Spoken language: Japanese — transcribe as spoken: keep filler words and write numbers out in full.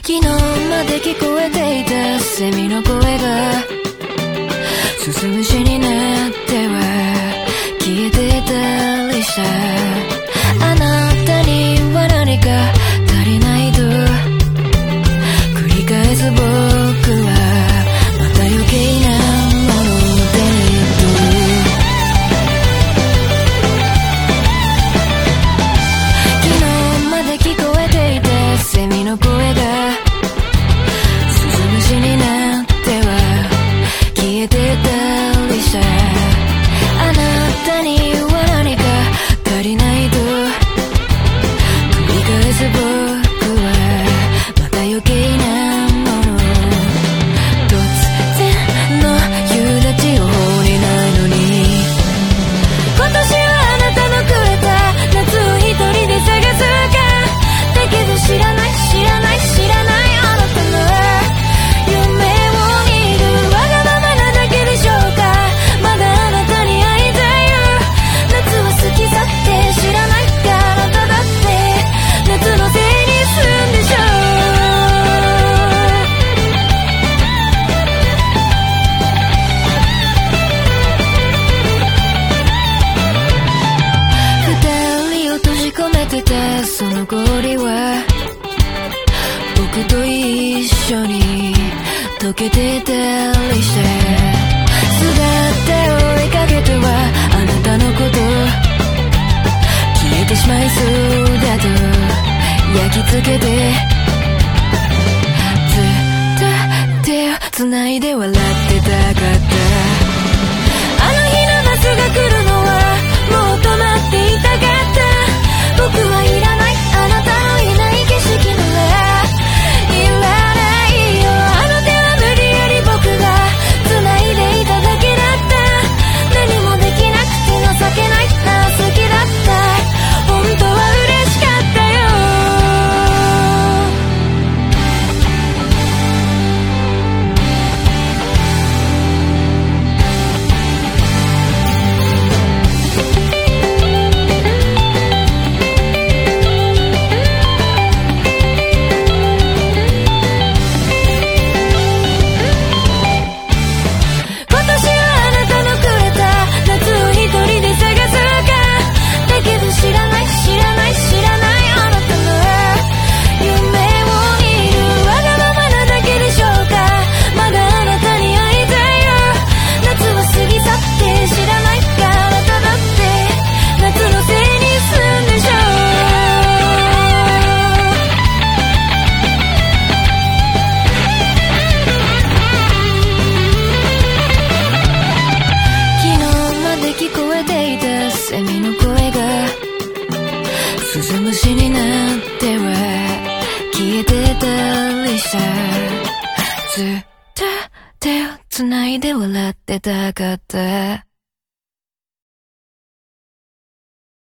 昨日まで聞こえていたセミの声がすすむしになっては消えてたりした。あなたには何か足りないと繰り返す僕はまた余計なものを手に取る。昨日まで聞こえていたセミの声がすすむしになっては消えてたりした。あなたには何か足りないと繰り返す僕はまた余計なもの。突然の夕立ちを放りないのに今年はあなたのくれた夏を一人で探すか。だけど知らない知らない知らないあなたの夢を見るわがままなだけでしょうか。まだあなたに会いたいよ。夏は好きさって知らないか。あなただって夏のせいにすんでしょう。二人を閉じ込めてたその氷は僕と一緒に溶けてたりして。姿を追いかけてはあなたのこと消えてしまいそうだと焼き付けてずっと手を繋いで笑ってたかった。あの日の夏が来るのはもう止まっていたかった。僕はいらないあなたのいない景色ならいらないよ。あの手は無理やり僕が繋いでいただけだった。何もできなくて情けないな。好きだった本当は嬉しかったよ。今年はあなたのくれた夏を一人で探すか。だけど知らない知らない知らないあなたの夢を見るわがままなだけでしょうか。まだあなたに会いたいよ。夏は過ぎ去って知らないか。あなただって夏のせいにすんでしょう。昨日まで聞こえていたセミの声がすずむしになっては消えてたりした。ずっと手を繋いで笑ってたかった。